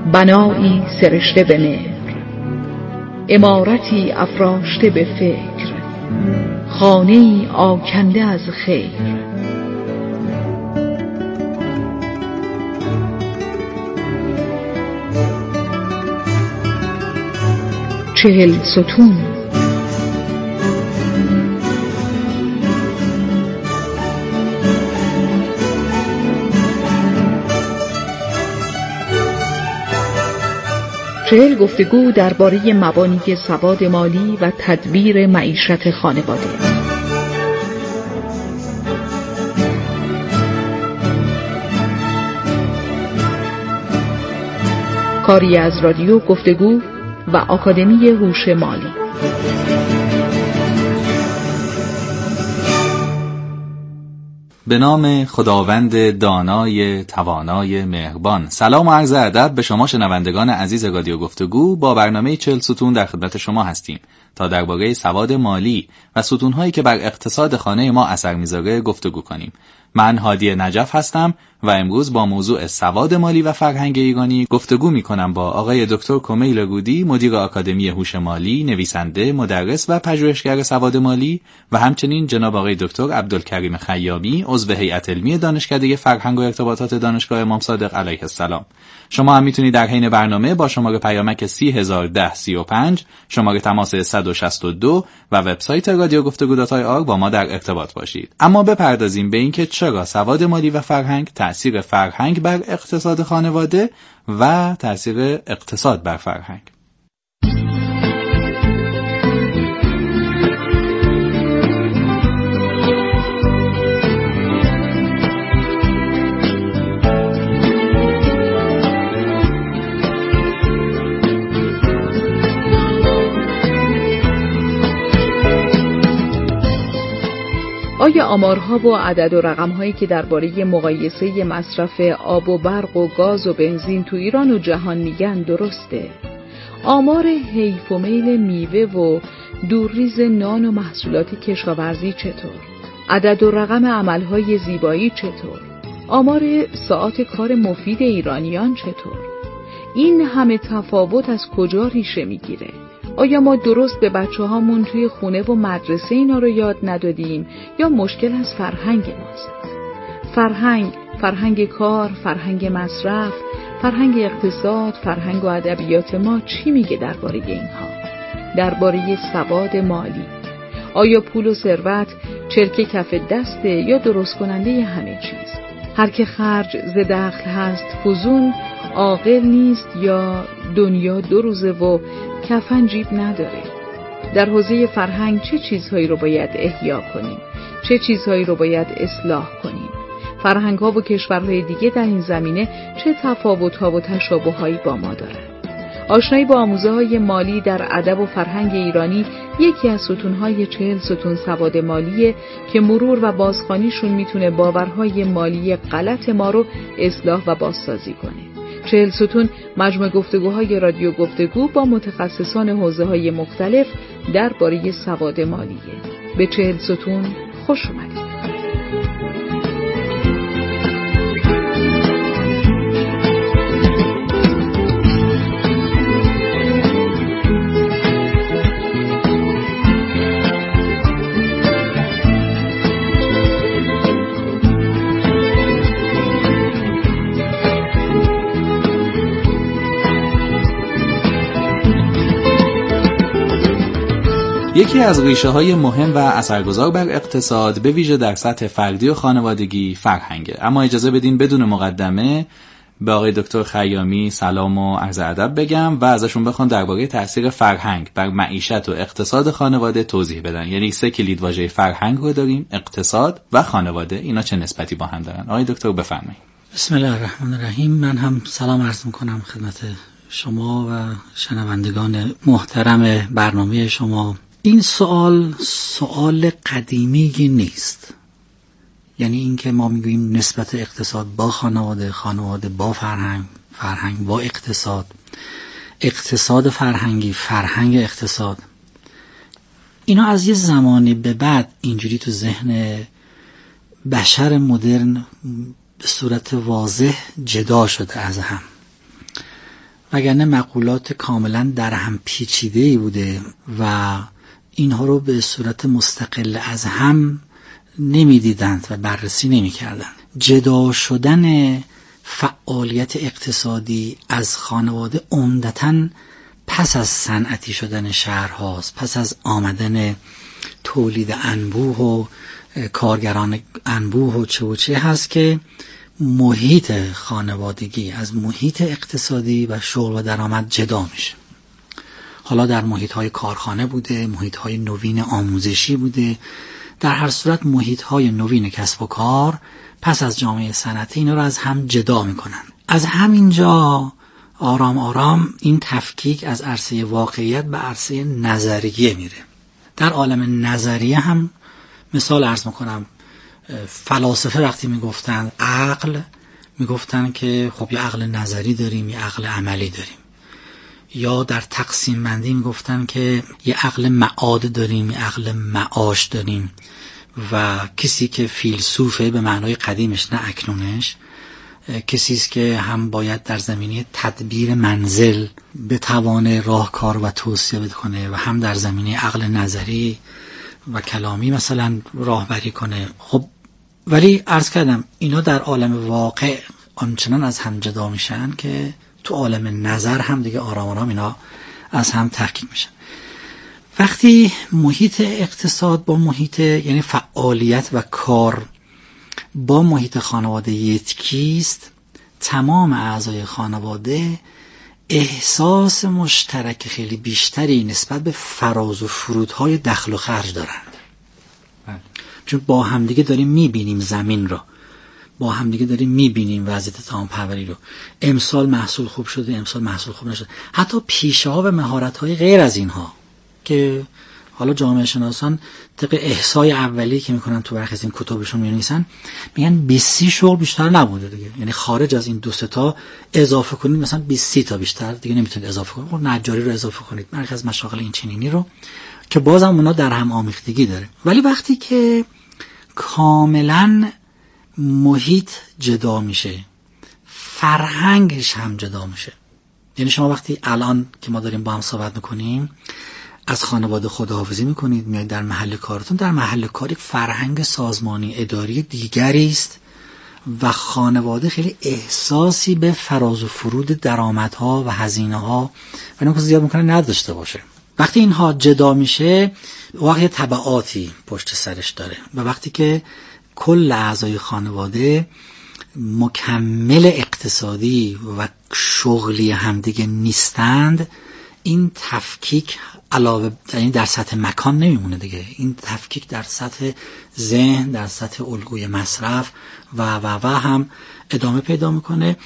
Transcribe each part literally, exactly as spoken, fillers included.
بنایی سرشته به مهر، عمارتی افراشته به فکر، خانه‌ای آکنده از خیر. چهل ستون. چهل گفتگو درباره مبانی سواد مالی و تدبیر معیشت خانواده. کاری از رادیو گفتگو و آکادمی هوش مالی. به نام خداوند دانای توانای مهربان. سلام و عرض ادب به شما شنوندگان عزیز رادیو گفتگو. با برنامه چهل ستون در خدمت شما هستیم تا درباره سواد مالی و ستون‌هایی که بر اقتصاد خانه ما اثر می‌ذاره گفتگو کنیم. من هادی نجف هستم و امروز با موضوع سواد مالی و فرهنگ ایرانی گفتگو می‌کنم با آقای دکتر کمیل رودی، مدیر آکادمی هوش مالی، نویسنده، مدرس و پژوهشگر سواد مالی، و همچنین جناب آقای دکتر عبدالکریم خیامی، عضو هیئت علمی دانشکده فرهنگ و ارتباطات دانشگاه امام صادق علیه السلام. شما هم میتونید در حین برنامه با شماره پیامک سی هزار و ده سی و پنج، شماره تماس صد و شصت و دو و وبسایت رادیو گفتگو دات آی آر با ما در ارتباط باشید. اما بپردازیم به اینکه چرا سواد مالی و فرهنگ، تأثیر فرهنگ بر اقتصاد خانواده و تأثیر اقتصاد بر فرهنگ. آیا آمارها و عدد و رقم‌هایی که درباره مقایسه مصرف آب و برق و گاز و بنزین تو ایران و جهان میگن درسته؟ آمار حیف و میل میوه و دورریز نان و محصولات کشاورزی چطور؟ عدد و رقم عملهای زیبایی چطور؟ آمار ساعات کار مفید ایرانیان چطور؟ این همه تفاوت از کجا ریشه میگیره؟ آیا ما درست به بچه هامون توی خونه و مدرسه اینا رو یاد ندادیم یا مشکل از فرهنگ ماست؟ فرهنگ، فرهنگ کار، فرهنگ مصرف، فرهنگ اقتصاد، فرهنگ و ادبیات ما چی میگه درباره اینها؟ درباره سواد مالی. آیا پول و ثروت چرک کف دسته یا درست کننده همه چیز؟ هر که خرج ز دخل هست فزون، عاقل نیست یا دنیا دو روزه و کفن جیب نداره؟ در حوزه فرهنگ چه چیزهایی رو باید احیا کنیم؟ چه چیزهایی رو باید اصلاح کنیم؟ فرهنگ‌ها و کشورهای دیگه در این زمینه چه تفاوت‌ها و تشابه‌هایی با ما دارند؟ آشنایی با آموزه‌های مالی در ادب و فرهنگ ایرانی یکی از ستون‌های چهل ستون سواد مالیه که مرور و بازخوانیشون میتونه باورهای مالی غلط ما رو اصلاح و بازسازی کنه. چهل ستون مجموع گفتگوهای رادیو گفتگو با متخصصان حوزه‌های مختلف درباره سواد مالیه. به چهل ستون خوش اومدید. یکی از ریشه‌های مهم و اثرگذار بر اقتصاد به ویژه در سطح فردی و خانوادگی فرهنگه. اما اجازه بدین بدون مقدمه به آقای دکتر خیامی سلام و عرض ادب بگم و ازشون بخوام درباره تاثیر فرهنگ بر معیشت و اقتصاد خانواده توضیح بدن. یعنی سه کلید واژه فرهنگ رو داریم: اقتصاد و خانواده. اینا چه نسبتی با هم دارن؟ آقای دکتر بفرمایید. بسم الله الرحمن الرحیم. من هم سلام عرض می‌کنم خدمت شما و شنوندگان محترم برنامه شما. این سوال سوال قدیمی نیست، یعنی اینکه ما میگوییم نسبت اقتصاد با خانواده، خانواده با فرهنگ، فرهنگ با اقتصاد، اقتصاد فرهنگی، فرهنگ اقتصاد. اینا از یه زمانی به بعد اینجوری تو ذهن بشر مدرن به صورت واضح جدا شده از هم وگرنه مقولات کاملا در هم پیچیده‌ای بوده و اینها رو به صورت مستقل از هم نمی‌دیدند و بررسی نمی‌کردند. جدا شدن فعالیت اقتصادی از خانواده عمدتاً پس از صنعتی شدن شهرهاست، پس از آمدن تولید انبوه و کارگران انبوه و چه و چه هست که محیط خانوادگی از محیط اقتصادی و شغل و درآمد جدا میشه. حالا در محیط‌های کارخانه بوده، محیط‌های نوین آموزشی بوده، در هر صورت محیط‌های نوین کسب و کار پس از جامعه صنعتی اینا رو از هم جدا میکنن. از همینجا آرام آرام این تفکیک از عرصه واقعیت به عرصه نظریه میره. در عالم نظریه هم مثال عرض میکنم، فلاسفه وقتی میگفتن عقل، میگفتن که خب یه عقل نظری داریم، یه عقل عملی داریم. یا در تقسیم بندی میگفتن که یه عقل معاد داریم، یه عقل معاش داریم. و کسی که فیلسوفه به معنای قدیمش نه اکنونش، کسی است که هم باید در زمینه تدبیر منزل به توان راهکار و توصیه بکنه و هم در زمینه عقل نظری و کلامی مثلا راهبری کنه. خب ولی عرض کردم اینا در عالم واقع آنچنان از هم جدا میشن که تو عالم نظر هم دیگه آرام آرام اینا از هم تفکیک میشن. وقتی محیط اقتصاد با محیط یعنی فعالیت و کار با محیط خانواده یکیست، تمام اعضای خانواده احساس مشترک خیلی بیشتری نسبت به فراز و فرودهای دخل و خرج دارند. چون با همدیگه داریم میبینیم زمین رو، با همدیگه داریم میبینیم وضعیت تمام پروری رو. امسال محصول خوب شده، امسال محصول خوب نشده. حتی پیشه ها و مهارت های غیر از اینها که حالا جامعه شناسان طبق احصای اولی که میکنن تو برخی از این کتابشون می‌نویسن میگن بیست شغل بیشتر نبوده دیگه. یعنی خارج از این دو سه تا اضافه کنید مثلا بیست تا بیشتر دیگه نمیتونید اضافه کنید. خب نجاری رو اضافه کنید، برخی از مشاغل این چنینی رو که بازم اونا در هم آمیختگی داره. ولی وقتی که کاملا محیط جدا میشه، فرهنگش هم جدا میشه. یعنی شما وقتی الان که ما داریم با هم صحبت میکنیم از خانواده خداحافظی میکنید، میایید در محل کارتون، در محل کاری فرهنگ سازمانی اداری دیگری است و خانواده خیلی احساسی به فراز و فرود درآمدها و هزینه‌ها و اینا که زیاد میکنه نداشته باشه. وقتی اینها جدا میشه واقعا تبعاتی پشت سرش داره و وقتی که کل اعضای خانواده مکمل اقتصادی و شغلی همدیگه نیستند، این تفکیک علاوه یعنی در سطح مکان نمیمونه دیگه، این تفکیک در سطح ذهن، در سطح الگوی مصرف و و و هم ادامه پیدا میکنه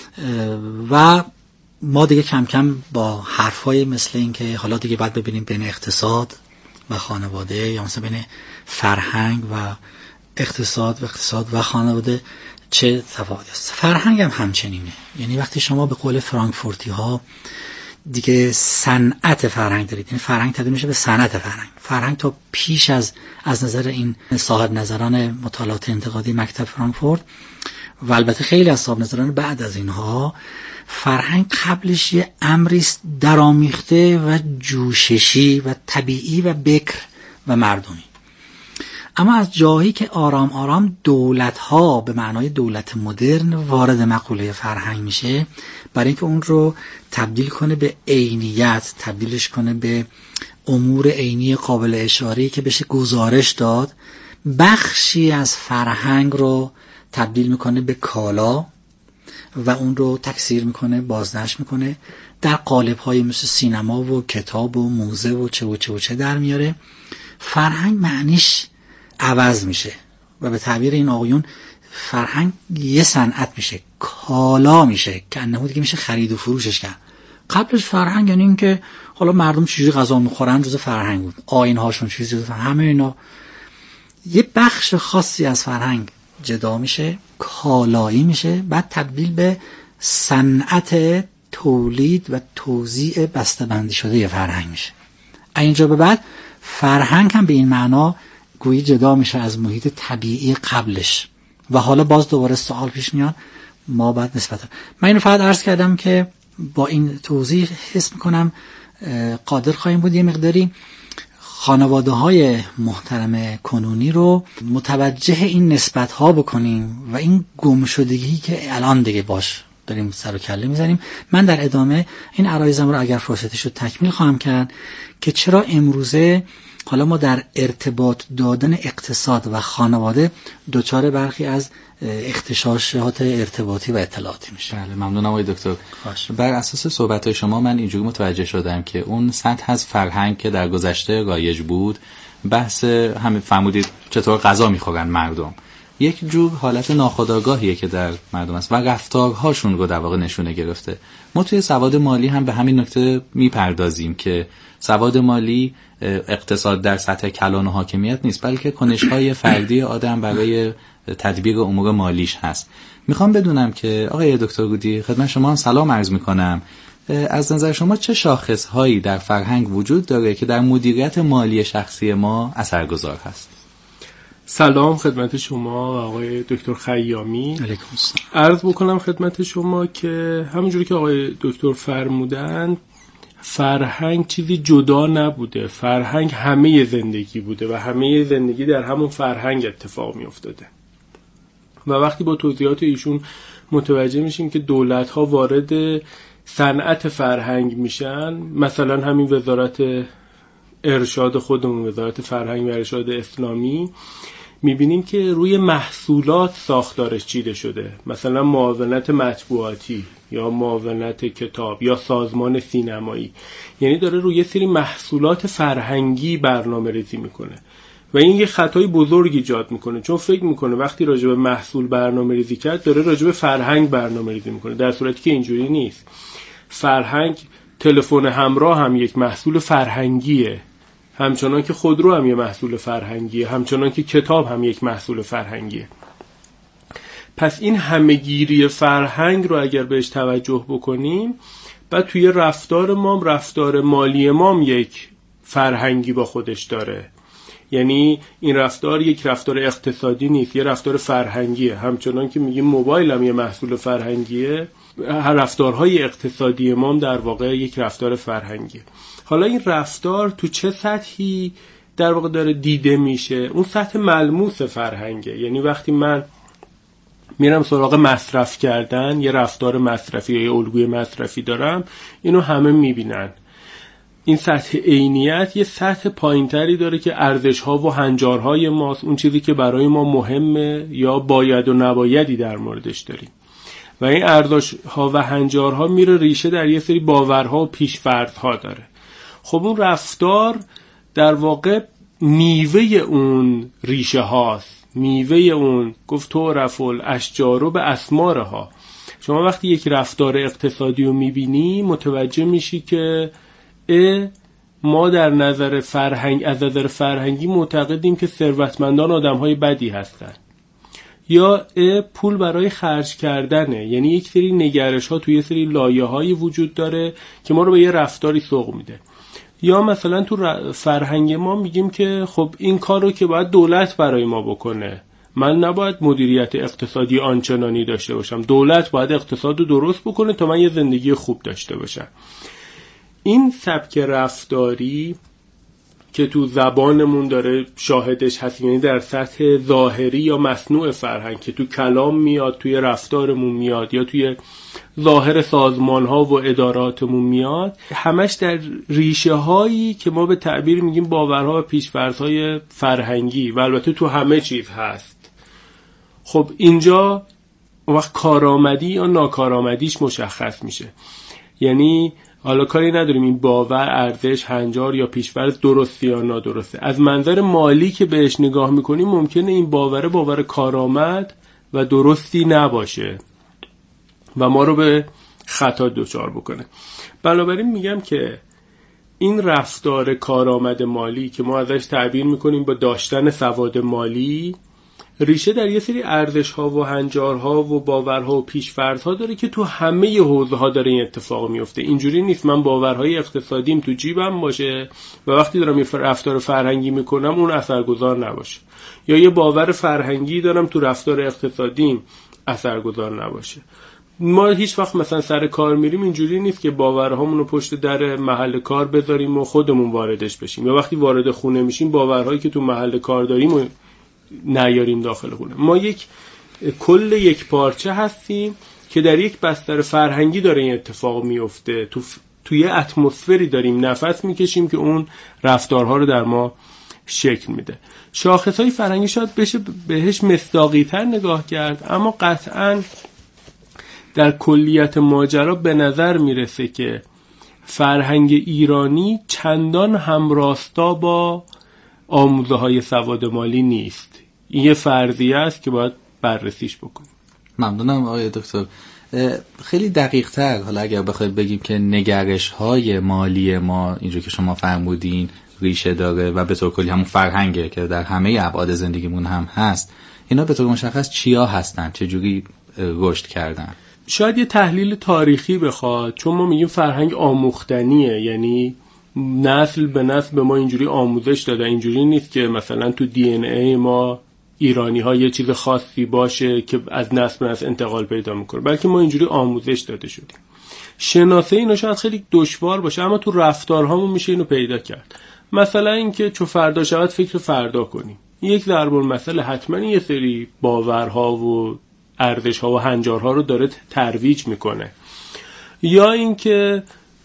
و ما دیگه کم کم با حرفای مثل این که حالا دیگه باید ببینیم بین اقتصاد و خانواده یا مثلا بین فرهنگ و اقتصاد و اقتصاد و خانواده چه تفاوتی است. فرهنگ هم همچنینه. یعنی وقتی شما به قول فرانکفورتی ها دیگه صنعت فرهنگ دارید، یعنی فرهنگ تبدیل میشه به صنعت فرهنگ. فرهنگ تا پیش از از نظر این صاحب نظران مطالعات انتقادی مکتب فرانکفورت و البته خیلی از صاحب نظران بعد از اینها، فرهنگ قبلش یه امری است درآمیخته و جوششی و طبیعی و بکر و مردمی. اما از جایی که آرام آرام دولت‌ها به معنای دولت مدرن وارد مقوله فرهنگ میشه، برای اینکه اون رو تبدیل کنه به عینیت، تبدیلش کنه به امور عینی قابل اشاره‌ای که بشه گزارش داد، بخشی از فرهنگ رو تبدیل میکنه به کالا و اون رو تکثیر میکنه، بازنشر میکنه، در قالب‌های مثل سینما و کتاب و موزه و چه و چه و چه در میاره. فرهنگ معنیش عوض میشه و به تعبیر این آقایون فرهنگ یه صنعت میشه، کالا میشه که انه دیگه میشه خرید و فروشش کرد. قبلش فرهنگ یعنی این که حالا مردم چجوری غذا میخورن جز فرهنگ بود، آیین هاشون چیزی جز فرهنگ، همه اینا. یه بخش خاصی از فرهنگ جدا میشه، کالایی میشه، بعد تبدیل به صنعت تولید و توزیع بسته‌بندی شده یه فرهنگ میشه. اینجا به بعد فرهنگ هم به این معنا گویی جدا میشه از محیط طبیعی قبلش و حالا باز دوباره سوال پیش میاد ما بعد نسبت. من اینو فقط عرض کردم که با این توضیح حس میکنم قادر خواهیم بود یه مقداری خانواده های محترم کنونی رو متوجه این نسبت ها بکنیم و این گمشدگی که الان دیگه باش داریم سر و کله میزنیم. من در ادامه این عرایزم رو اگر فرصتش رو تکمیل خواهم کرد که چرا امروزه حالا ما در ارتباط دادن اقتصاد و خانواده دوچار برخی از اختشاشات ارتباطی و اطلاعاتی میشه. بله ممنونم آقای دکتر. بر اساس صحبت شما من اینجوری متوجه شدم که اون سطح از فرهنگ که در گذشته رایج بود، بحث همین فرمودید چطور غذا میخورن مردم، یک جور حالت ناخودآگاهیه که در مردم است و رفتارهاشون رو در واقع نشونه گرفته. ما توی سواد مالی هم به همین نکته میپردازیم که سواد مالی اقتصاد در سطح کلان و حاکمیت نیست، بلکه کنش‌های فردی آدم برای تدبیر امور مالیش هست. میخوام بدونم که آقای دکتر گودی، خدمت شما هم سلام عرض میکنم، از نظر شما چه شاخصهایی در فرهنگ وجود داره که در مدیریت مالی شخصی ما اثرگذار هست؟ سلام خدمت شما آقای دکتر خیامی. علیکم السلام. عرض بکنم خدمت شما که همونجوری که آقای دکتر فرمودن، فرهنگ چیزی جدا نبوده، فرهنگ همه زندگی بوده و همه زندگی در همون فرهنگ اتفاق می افتاده. و وقتی با توضیحات ایشون متوجه میشیم که دولت‌ها وارد صنعت فرهنگ میشن، مثلا همین وزارت ارشاد خودمون، وزارت فرهنگ و ارشاد اسلامی، میبینیم که روی محصولات ساختارش چیده شده، مثلا معاونت مطبوعاتی یا معاونت کتاب یا سازمان سینمایی، یعنی داره روی سری محصولات فرهنگی برنامه ریزی میکنه و این یه خطای بزرگ ایجاد میکنه، چون فکر میکنه وقتی راجع به محصول برنامه ریزی کرد داره راجع به فرهنگ برنامه ریزی میکنه، در صورتی که اینجوری نیست. فرهنگ، تلفن همراه هم یک محصول فرهنگیه، همچنان که خودرو هم یک محصول فرهنگیه، همچنان که کتاب هم یک محصول فرهنگیه. پس این همه‌گیری فرهنگ رو اگر بهش توجه بکنیم، بعد توی رفتار ما، رفتار مالی ما یک فرهنگی با خودش داره. یعنی این رفتار یک رفتار اقتصادی نیست، یه رفتار فرهنگیه. همچنان که میگیم موبایل هم یه محصول فرهنگیه، هر رفتارهای اقتصادی ما در واقع یک رفتار فرهنگیه. حالا این رفتار تو چه سطحی در واقع داره دیده میشه؟ اون سطح ملموس فرهنگه. یعنی وقتی من میرم سراغ مصرف کردن، یه رفتار مصرفی یا یه الگوی مصرفی دارم، اینو همه میبینن. این سطح عینیت یه سطح پایینتری داره که ارزش‌ها و هنجارهای ماست، اون چیزی که برای ما مهمه یا باید و نبایدی در موردش داریم. و این ارزش‌ها و هنجارها میره ریشه در یه سری باورها و پیش‌فرض‌ها داره. خب اون رفتار در واقع میوه اون ریشه هاست، میوه اون گفت تو رفل اشجارو به اسمارها. شما وقتی یک رفتار اقتصادی رو میبینی متوجه میشی که اه ما در نظر فرهنگ، از نظر فرهنگی معتقدیم که ثروتمندان آدم‌های بدی هستن، یا اه پول برای خرج کردنه. یعنی یک سری نگرش‌ها توی یک سری لایه‌های وجود داره که ما رو به یه رفتاری سوق میده. یا مثلا تو فرهنگ ما میگیم که خب این کار رو که باید دولت برای ما بکنه، من نباید مدیریت اقتصادی آنچنانی داشته باشم، دولت باید اقتصاد رو درست بکنه تا من یه زندگی خوب داشته باشم. این سبک رفتاری که تو زبانمون داره شاهدش هست، یعنی در سطح ظاهری یا مصنوع فرهنگ که تو کلام میاد، توی رفتارمون میاد، یا توی ظاهر سازمان‌ها و اداراتمون میاد، همش در ریشه هایی که ما به تعبیر میگیم باورها و پیش‌فرض‌های فرهنگی و البته تو همه چیز هست. خب اینجا وقت کارآمدی یا ناکارآمدیش مشخص میشه. یعنی حالا کاری نداریم این باور، ارزش، هنجار یا پیش‌فرض درسته یا نادرسته. از منظر مالی که بهش نگاه میکنیم ممکنه این باور باور کارآمد و درستی نباشه و ما رو به خطا دچار بکنه. بنابراین میگم که این رفتار کارآمد مالی که ما ازش تعبیر میکنیم با داشتن سواد مالی، ریشه در یه سری ارزش‌ها و هنجارها و باورها و پیش‌فرض‌ها داره که تو همه حوزه‌ها داره این اتفاق میفته. اینجوری نیست من باورهای اقتصادیم تو جیبم باشه و وقتی دارم یه رفتار فرهنگی میکنم اون اثرگذار نباشه، یا یه باور فرهنگی دارم تو رفتار اقتصادیم اثرگذار نباشه. ما هیچ وقت مثلا سر کار میریم اینجوری نیست که باورهامون رو پشت در محل کار بذاریم و خودمون واردش بشیم، یا وقتی وارد خونه میشیم باورهایی که تو محل کار داریم و نیاریم داخل خونه. ما یک کل یک پارچه هستیم که در یک بستر فرهنگی داره این اتفاق میفته، تو توی اتمسفری داریم نفس میکشیم که اون رفتارها رو در ما شکل میده. شاخصهای فرهنگی شاید بشه بهش مصداقی تر نگاه کرد، اما قطعاً در کلیت ماجرا به نظر میرسه که فرهنگ ایرانی چندان همراستا با آموزه های سواد مالی نیست. این یه فرضیه است که باید بررسیش بکنیم. ممنونم آقای دکتر. خیلی دقیق تر حالا اگر بخواید بگیم که نگرش های مالی ما اینجور که شما فرمودین ریشه داره و به طور کلی همون فرهنگه که در همه ابعاد زندگیمون هم هست، اینا به طور مشخص چیا هستن؟ چجوری رشد کردن؟ شاید یه تحلیل تاریخی بخواد، چون ما میگیم فرهنگ آموختنیه، یعنی نسل به نسل به ما اینجوری آموزش داده. اینجوری نیست که مثلا تو دی ان ای ما ایرانی ها یه چیز خاصی باشه که از نسل به نسل انتقال پیدا میکنه، بلکه ما اینجوری آموزش داده شدیم. شناسه اینو شاید خیلی دشوار باشه، اما تو رفتارهامون میشه اینو پیدا کرد. مثلا اینکه چو فردا شود فکر فردا کنیم، یک ضرب المثل حتما یه سری باورها و ارزش‌ها و هنجارها رو داره ترویج میکنه. یا اینکه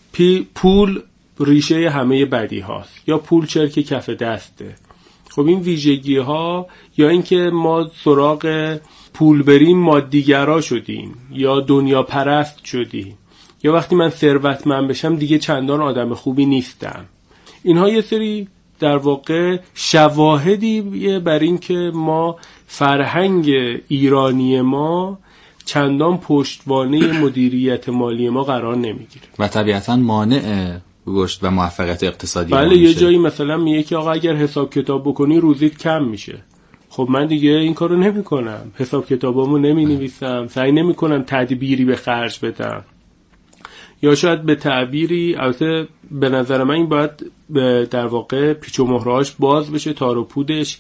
پول ریشه همه بدی هاست، یا پول چرک کف دسته. خب این ویژگی ها، یا اینکه ما سراغ پول بریم مادیگرا شدیم یا دنیا پرست شدیم، یا وقتی من ثروتمند بشم دیگه چندان آدم خوبی نیستم. اینها یه سری در واقع شواهدی بر این که ما فرهنگ ایرانی ما چندان پشتوانه مدیریت مالی ما قرار نمیگیره و طبیعتاً مانع رشد و موفقیت اقتصادی. بله، یه جایی مثلا میگه که آقا اگر حساب کتاب بکنی روزیت کم میشه. خب من دیگه این کارو نمی کنم، حساب کتابامو نمی نویسم، سعی نمی کنم تدبیری به خرج بدم. یا شاید به تعبیری، البته به نظر من این باید در واقع پیچ و مهرهاش باز بشه، تار و پودش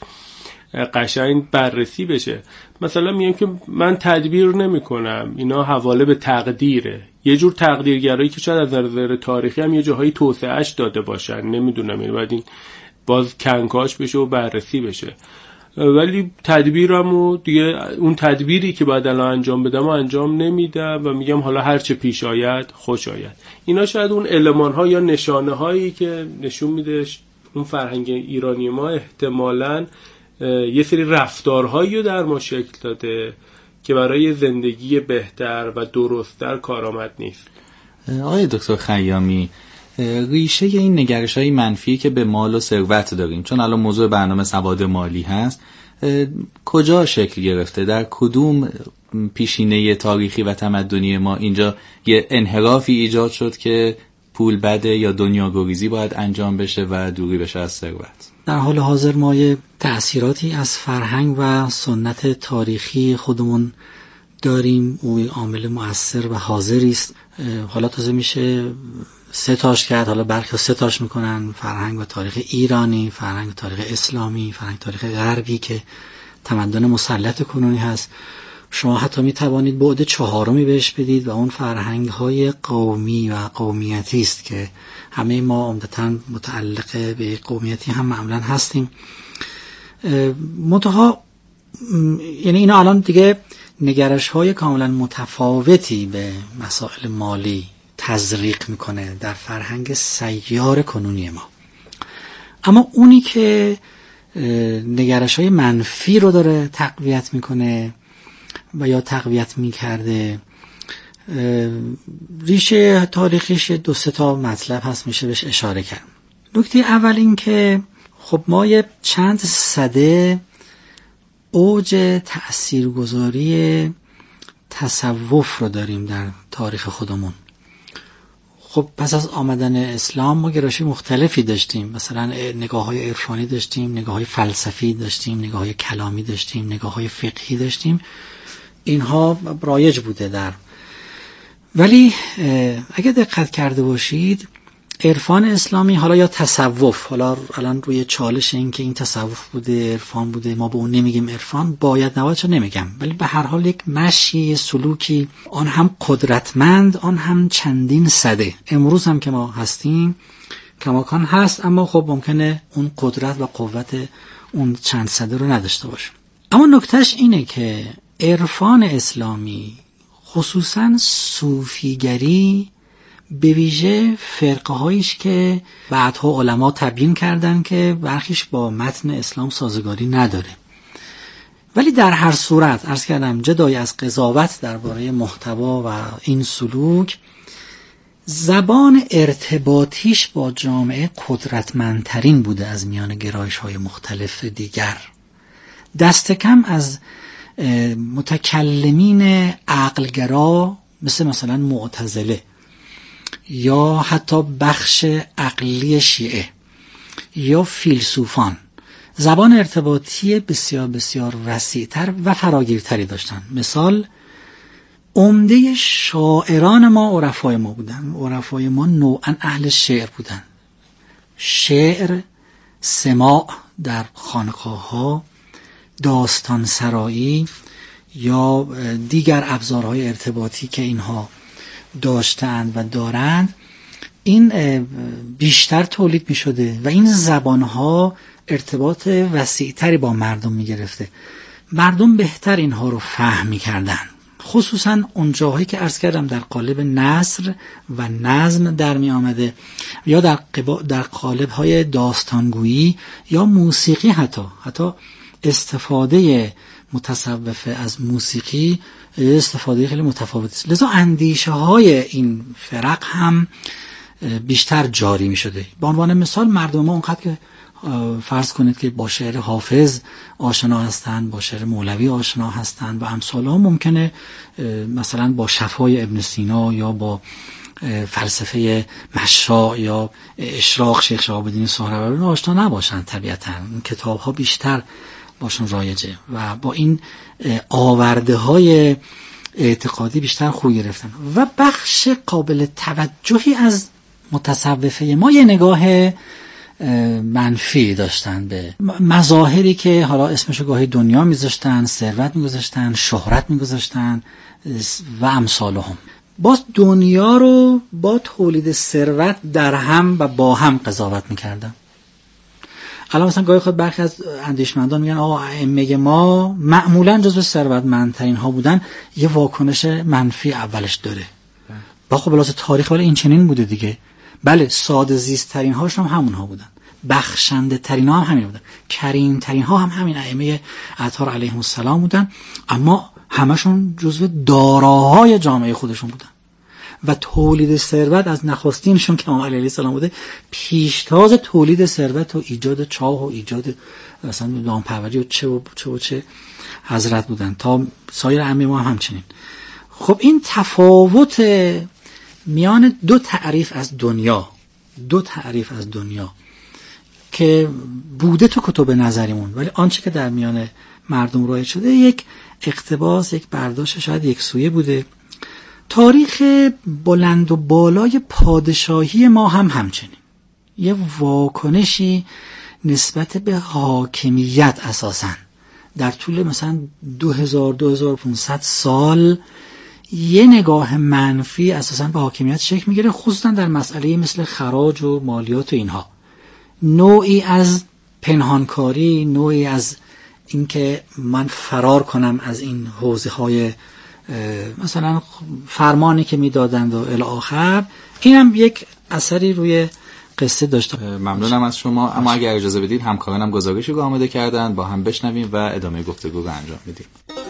قشنگ بررسی بشه. مثلا میگم که من تدبیر نمی کنم، اینا حواله به تقدیره، یه جور تقدیرگرایی که شاید از نظر تاریخی هم یه جاهایی توسعهش داده باشن، نمیدونم، این باید این باز کنکاش بشه و بررسی بشه. ولی تدبیرمو دیگه، اون تدبیری که باید الان انجام بدم و انجام نمیدم و میگم حالا هر چه پیش آید خوش آید. اینا شاید اون المان ها یا نشانه هایی که نشون میده اون فرهنگ ایرانی ما احتمالاً یه سری رفتارهایی رو در ما شکل داده که برای زندگی بهتر و درست‌تر کارآمد نیست. آقای دکتر خیامی، ریشه این نگرش‌های منفی که به مال و ثروت داریم، چون الان موضوع برنامه سواد مالی هست، کجا شکل گرفته؟ در کدوم پیشینه تاریخی و تمدنی ما اینجا یه انحرافی ایجاد شد که پول بده یا دنیا گریزی باید انجام بشه و دوری بشه از ثروت؟ در حال حاضر ما یه تأثیراتی از فرهنگ و سنت تاریخی خودمون داریم، او عامل مؤثر و حاضری است. حالا تازه میشه سه تاش کرد، حالا برخی سه تاش میکنن: فرهنگ و تاریخ ایرانی، فرهنگ و تاریخ اسلامی، فرهنگ و تاریخ غربی که تمدن مسلط کنونی هست. شما حتی میتوانید بعد چهارمی بهش بدید و اون فرهنگ های قومی و قومیتی است که همه ما عمدتاً متعلق به قومیتی هم معمولاً هستیم. منتها یعنی اینا الان دیگه نگرش های کاملا متفاوتی به مسائل مالی تزریق میکنه در فرهنگ سیار کنونی ما. اما اونی که نگرش های منفی رو داره تقویت میکنه و یا تقویت میکرده، ریشه تاریخیش دو سه تا مطلب هست، میشه بهش اشاره کرد. نکته اول این که خب ما یه چند سده اوج تأثیرگذاری تصوف رو داریم در تاریخ خودمون. خب پس از آمدن اسلام ما گرایش مختلفی داشتیم، مثلا نگاه های عرفانی داشتیم، نگاه های فلسفی داشتیم، نگاه های کلامی داشتیم، نگاه های فقهی داشتیم. اینها رایج بوده در، ولی اگه دقت کرده باشید عرفان اسلامی حالا یا تصوف، حالا الان روی چالش این که این تصوف بوده عرفان بوده، ما به اون نمیگیم عرفان، باید نبایدشو نمیگم، ولی به هر حال یک مشی سلوکی، آن هم قدرتمند، آن هم چندین صده. امروز هم که ما هستیم کماکان هست، اما خب ممکنه اون قدرت و قوت اون چند صده رو نداشته باشه. اما نکتهش اینه که عرفان اسلامی خصوصا صوفیگری به ویژه فرقه هایش که بعدها علما تبیین کردن که برخیش با متن اسلام سازگاری نداره، ولی در هر صورت عرض کردم جدای از قضاوت درباره محتوا و این سلوک، زبان ارتباطیش با جامعه قدرتمندترین بوده از میان گرایش های مختلف دیگر. دست کم از متکلمین عقلگرا مثل مثلا معتزله یا حتی بخش عقلی شیعه یا فیلسوفان زبان ارتباطی بسیار بسیار وسیع‌تر و فراگیرتری داشتن. مثال عمده شاعران ما عرفای ما بودن. عرفای ما نوعا اهل شعر بودن. شعر، سماع در خانقاه‌ها، داستان سرایی یا دیگر ابزارهای ارتباطی که اینها داشتند و دارند، این بیشتر تولید می شده و این زبانها ارتباط وسیعتری با مردم می گرفته. مردم بهتر اینها رو فهم می کردن، خصوصا اون جاهایی که عرض کردم در قالب نثر و نظم در می آمده یا در, در قالب های داستانگویی یا موسیقی. حتی حتی استفاده متصوفه از موسیقی استفاده خیلی متفاوت است. لذا اندیشه های این فرق هم بیشتر جاری می شده. به عنوان مثال مردم ما اونقدر که فرض کنید که با شعر حافظ آشنا هستند، با شعر مولوی آشنا هستند و امثال ها، ممکنه مثلا با شفای ابن سینا یا با فلسفه مشاع یا اشراق شیخ شهاب الدین سهروردی آشنا نباشند. طبیعتا این کتاب ها بیشتر باشون رایجه و با این آورده های اعتقادی بیشتر خو گرفتن. و بخش قابل توجهی از متصوفه ما یه نگاه منفی داشتن به مظاهری که حالا اسمشو گاهی دنیا میذاشتن، ثروت میگذاشتن، شهرت میگذاشتن و امثالهم. باز دنیا رو با تولید ثروت در هم و با هم قضاوت میکردن. الان مثلا گاهی خود برخی از اندیشمندان میگن آقا ائمه ما معمولا جزو ثروتمندترین ها بودن، یه واکنش منفی اولش داره. با خب بلاس تاریخ ولی این چنین بوده دیگه. بله، ساده زیست ترین هاش هم همون ها بودن، بخشنده ترین ها هم همین بودن، کریم ترین ها هم همین ائمه اطهار علیهم السلام بودن، اما همشون جزو داراهای جامعه خودشون بودن و تولید ثروت از نخستینشون که امام علی علیه السلام بوده، پیشتاز تولید ثروت و ایجاد چاه و ایجاد مثلا دامپروری و چه و چه و چه حضرت بودن تا سایر ائمه ما هم همچنین. خب این تفاوت میان دو تعریف از دنیا دو تعریف از دنیا که بوده تو کتب نظریمون، ولی آنچه که در میان مردم رایج شده یک اقتباس، یک برداشت شاید یک سویه بوده. تاریخ بلند و بالای پادشاهی ما هم همچنین یه واکنشی نسبت به حاکمیت اساساً در طول مثلا دو هزار دو هزار و پانصد سال یه نگاه منفی اساساً به حاکمیت شکل میگیره، خصوصاً در مسئله مثل خراج و مالیات و اینها. نوعی از پنهانکاری، نوعی از اینکه من فرار کنم از این حوزه های مثلا فرمانی که میدادند و الی آخر. اینم یک اثری روی قصه داشته. ممنونم از شما. اما اگر اجازه بدید همکارانم گزارشی رو آماده کردن، با هم بشنویم و ادامه گفتگو رو انجام میدیم.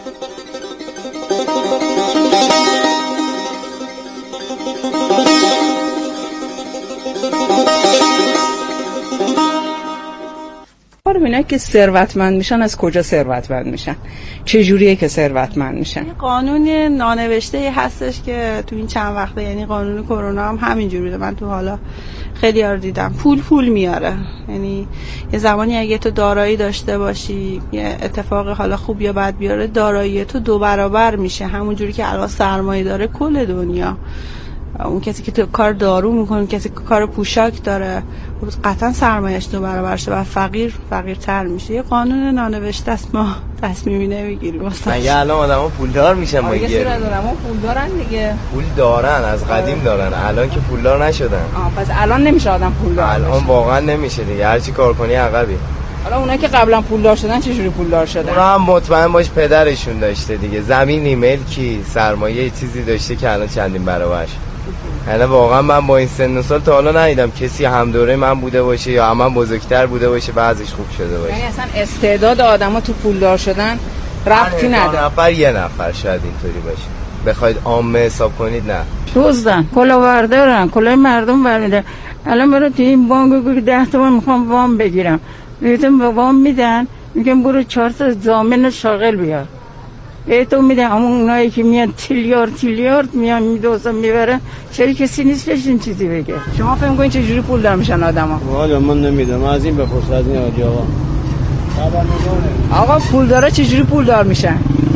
اینا که ثروتمند میشن از کجا ثروتمند میشن؟ چه جوریه که ثروتمند میشن؟ قانون نانوشته هستش که تو این چند وقته، یعنی قانون کرونا هم همینجوری بوده. من تو حالا خیلی ها رو دیدم، پول پول میاره. یعنی یه زمانی اگه تو دارایی داشته باشی، یه اتفاق حالا خوب یا بد بیاره، دارایی تو دو برابر میشه، همون جوری که الان سرمایه داره کل دنیا. اون کسی که تو کار دارو میکنه، کسی که کار پوشاک داره، قطعا سرمایه‌اش دو برابر شه و فقیر فقیرتر میشه. یه قانون نانوشته است، ما تصمیمی نمیگیریم واسه. مگه الان آدما پولدار میشن؟ ما یه سری از آدما پول دارن دیگه. پول دارن، از قدیم دارن، الان که پولدار نشدن. آه پس الان نمیشه آدم پولدار. الان واقعا نمیشه دیگه، هر چی کار کنی عقبی. حالا اونایی که قبلا پولدار شدن چه جوری پولدار شدن؟ اونا هم مطمئن باش پدرشون داشته دیگه، زمینی، ملکی، سرمایه، چیزی داشته که الان چندین برابرش. یعنی واقعا من با این سن و سال تا حالا ندیدم کسی هم دوره من بوده باشه یا هم من بزرگتر بوده باشه بعضیش خوب شده باشه. یعنی اصلا استعداد آدما تو پولدار شدن ربطی نداره. نفر یه نفر شاید اینطوری باشه. بخواید عامه حساب کنید نه. دزدن، کلاهبردارن، کلاه مردم برمیدن. الان برو تو این بانک بگو ده تومن میخوام وام بگیرم. میگم به وام میدن، میگم برو چهار تا ضامن شاغل بیار. بهتون میدن همون اونایی که میان تیلیارد تیلیارد میان میدوزن میبرن، چرا کسی نیست بهش این چیزی بگه؟ شما فهم کنین چه جوری پول دار میشن آدما؟ والا من نمیدونم، از این بپرس از این آجی آقا. آقا پول داره چه جوری پول دار میشن؟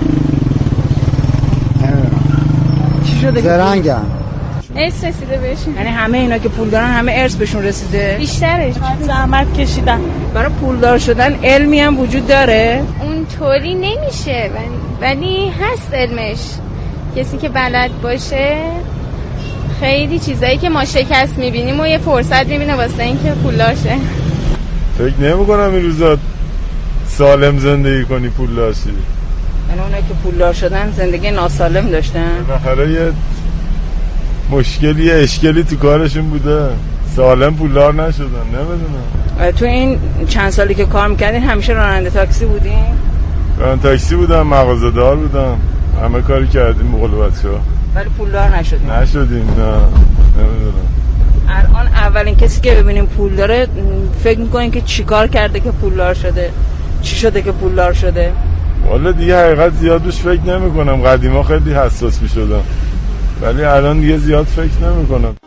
چی شده؟ زرنگن. ارث رسیده بهشون. یعنی همه اینا که پول دارن همه ارث بهشون رسیده؟ بیشترش زحمت کشیدن. برای پول دار شدن علمی هم وجود داره؟ اون طوری نمیشه ولی ولی هست علمش. کسی که بلد باشه خیلی چیزایی که ما شکست میبینیم و یه فرصت میبینه واسه اینکه پولدار شه. فکر نمی‌کنم این روزا سالم زندگی کنی پولدار شی. یعنی اونایی که پولدار شدن زندگی ناسالم داشتن؟ بالاخره یه مشکلی یه اشکالی تو کارشون بوده، سالم پولدار نشدن. نمیدونم. تو این چند سالی که کار میکردین همیشه راننده تاکسی بودین؟ راننده تاکسی بودم، مغازه‌دار بودم، همه کاری کردیم به قول بچه‌ها. ولی پولدار نشدیم. نشدیم نه. نمیدونم. الان اولین کسی که ببینیم پول داره فکر میکنین که چیکار کرده که پولدار شده؟ چی شده که پولدار شده؟ والا دیگه حقیقت زیاد بهش فکر نمی‌کنم. قدیما خیلی حساس می‌شدم. ولی الان دیگه زیاد فکر نمی‌کنم.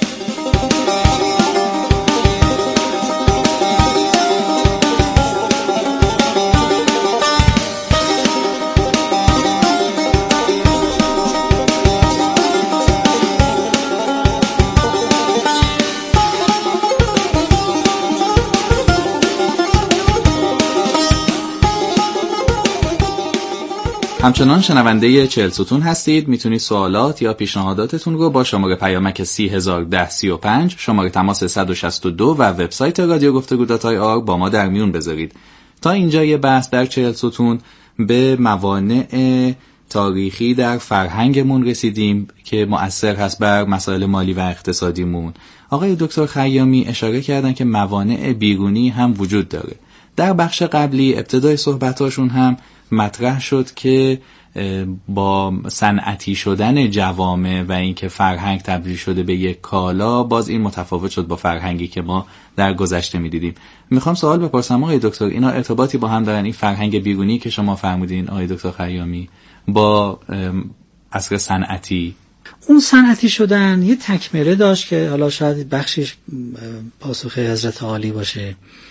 همچنان شنونده چهل ستون هستید. میتونید سوالات یا پیشنهاداتتون رو با شماره پیامک سی هزار و ده سی و پنج، شماره تماس صد و شصت و دو و وبسایت رادیو گفتگو دات آی آر با ما در میون بذارید. تا اینجا یه بحث در چهل ستون به موانع تاریخی در فرهنگمون رسیدیم که مؤثر هست بر مسائل مالی و اقتصادیمون. آقای دکتر خیامی اشاره کردن که موانع بیرونی هم وجود داره. در بخش قبلی ابتدای صحبتاشون هم مطرح شد که با صنعتی شدن جوامع و اینکه فرهنگ تبدیل شده به یک کالا، باز این متفاوت شد با فرهنگی که ما در گذشته می‌دیدیم. میخوام سوال بپرسم آقای دکتر، اینا ارتباطی با هم دارن؟ این فرهنگ بیرونی که شما فرمودین آقای دکتر خیامی با عصر صنعتی؟ اون صنعتی شدن یه تکمله داشت که حالا شاید بخشش پاسخ حضرت عالی باشه.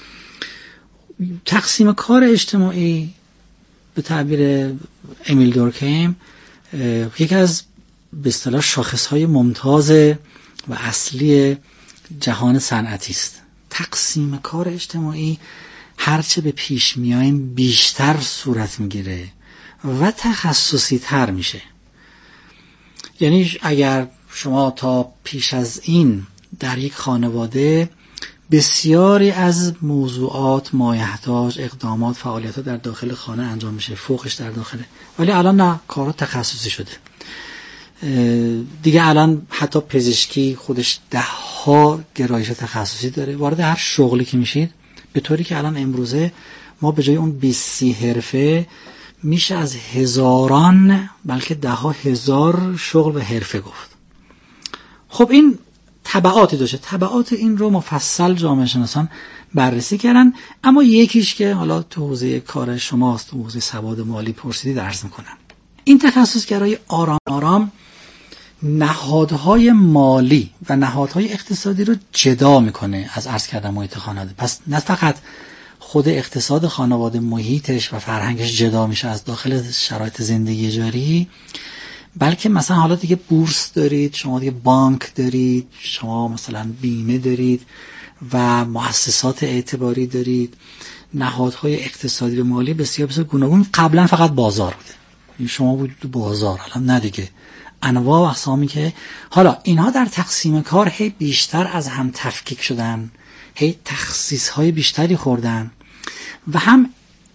تقسیم کار اجتماعی به تعبیر امیل دورکهیم یکی از به اصطلاح شاخصهای ممتاز و اصلی جهان صنعتی است. تقسیم کار اجتماعی هرچه به پیش میایم بیشتر صورت میگیره و تخصصی تر میشه. یعنی اگر شما تا پیش از این در یک خانواده بسیاری از موضوعات، مایحتاج، اقدامات، فعالیت‌ها در داخل خانه انجام میشه، فوقش در داخله، ولی الان نه، کارا تخصصی شده دیگه. الان حتی پزشکی خودش ده ها گرایش تخصصی داره. وارد هر شغلی که میشید، به طوری که الان امروزه ما به جای اون بیست سی حرفه میشه از هزاران بلکه ده ها هزار شغل و حرفه گفت. خب این تبعاتی داشته. تبعات این رو مفصل جامعه شناسان بررسی کردن، اما یکیش که حالا تو حوزه کار شماست، تو حوزه سواد مالی پرسیدید، عرض میکنم. این تخصصگرای آرام آرام نهادهای مالی و نهادهای اقتصادی رو جدا میکنه از عرض کردن محیط خانواده. پس نه فقط خود اقتصاد خانواده، محیطش و فرهنگش جدا میشه از داخل شرایط زندگی جاری، بلکه مثلا حالا دیگه بورس دارید، شما دیگه بانک دارید، شما مثلا بیمه دارید و مؤسسات اعتباری دارید، نهادهای اقتصادی و مالی بسیار بسیار گوناگون. قبلا فقط بازار بوده، این شما بود تو بازار، الان نه دیگه، انواع و اقسامی که حالا اینها در تقسیم کار هی بیشتر از هم تفکیک شدن، هی تخصیص های بیشتری خوردن و هم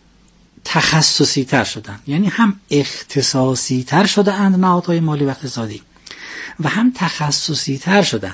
تخصصی تر شدن، یعنی هم اختصاصی تر شده اند نهادهای مالی و اقتصادی و هم تخصصی تر شدن.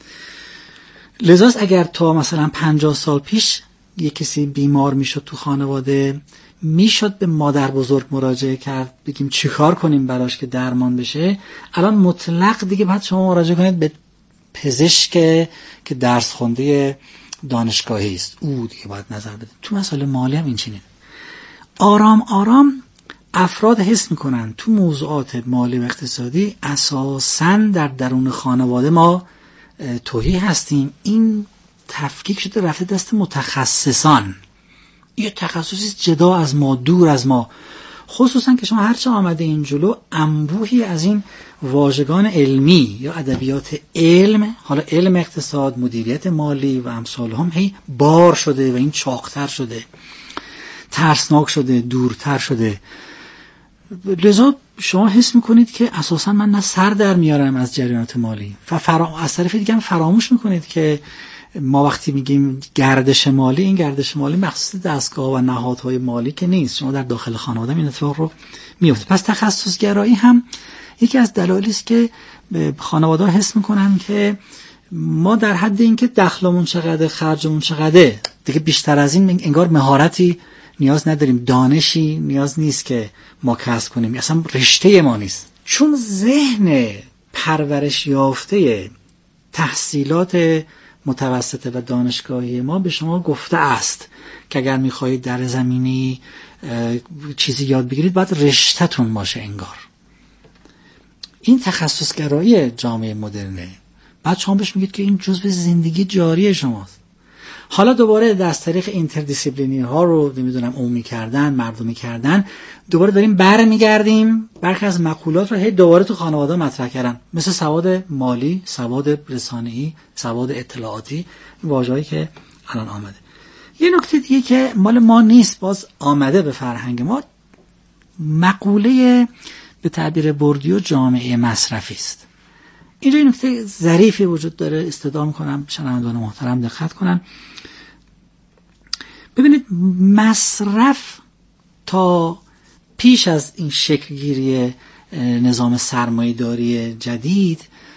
لذا اگر تا مثلا پنجاه سال پیش یک کسی بیمار میشد تو خانواده، میشد به مادر بزرگ مراجعه کرد بگیم چیکار کنیم براش که درمان بشه، الان مطلق دیگه باید شما مراجعه کنید به پزشک که درس خونده دانشگاهی است، او دیگه باید نظر بده. تو مسائل مالی هم این چنینه. آرام آرام افراد حس میکنن تو موضوعات مالی و اقتصادی اساساً در درون خانواده ما توهی هستیم. این تفکیک شده رفته دست متخصصان، یه تخصصی جدا از ما، دور از ما، خصوصا که شما هرچه آمده این جلو انبوهی از این واژگان علمی یا ادبیات علم، حالا علم اقتصاد، مدیریت مالی و امثال هم هی بار شده و این چاقتر شده، ترسناک شده، دورتر شده. لذا شما حس میکنید که اساسا من نه سر در میارم از جریانات مالی و فرا... از طرف دیگه هم فراموش میکنید که ما وقتی میگیم گردش مالی، این گردش مالی مخصوص دستگاه و نهادهای مالی که نیست، شما در داخل خانواده این اتفاق رو میفته. پس تخصص گرایی هم یکی از دلایلی است که خانواده‌ها حس میکنن که ما در حد اینکه دخلمون چقدر، خرجمون چقدر، دیگه بیشتر از این انگار مهارتی نیاز نداریم، دانشی نیاز نیست که ما کسب کنیم، اصلا رشته ما نیست. چون ذهن پرورش یافته تحصیلات متوسطه و دانشگاهی ما به شما گفته است که اگر میخواهید در زمینی چیزی یاد بگیرید باید رشته‌تون باشه انگار. این تخصصگرایی جامعه مدرنه. بعد شما بهش میگید که این جزء زندگی جاری شماست. حالا دوباره از طریق اینتردیسیپلینی ها رو نمیدونم عمومی کردن، مردمی کردن، دوباره داریم برمیگردیم برخی از مقولات رو هی دوباره تو خانواده مطرح کردن، مثل سواد مالی، سواد رسانه‌ای، سواد اطلاعاتی، واژه‌ای که الان آمده. یه نکته دیگه که مال ما نیست، باز آمده به فرهنگ ما، مقوله به تعبیر بردیو جامعه مصرفی است. اینجا این نکته ظریفی وجود داره، استدعا می‌کنم شنوندگان محترم دقت کنن. ببینید مصرف تا پیش از این شکل گیری نظام سرمایه‌داری جدید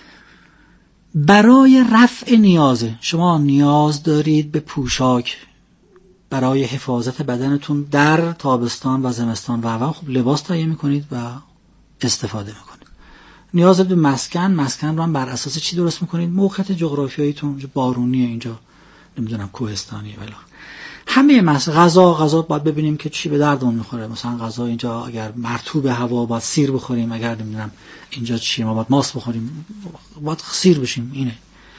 برای رفع نیازه. شما نیاز دارید به پوشاک برای حفاظت بدنتون در تابستان و زمستان و هوا، خب لباس تهیه میکنید و استفاده میکنید. نیاز به مسکن، مسکن رو هم بر اساس چی درست میکنید؟ موقعیت جغرافیاییتون، بارونیه اینجا، نمیدونم کوهستانیه، ولی همه مس غذا غذا باید ببینیم که چی به دردمون میخوره. مثلا غذا اینجا اگر مرطوب هوا باید سیر بخوریم، اگر نمیدونم اینجا چیه ما باید ماست بخوریم، باید سیر بشیم. اینه.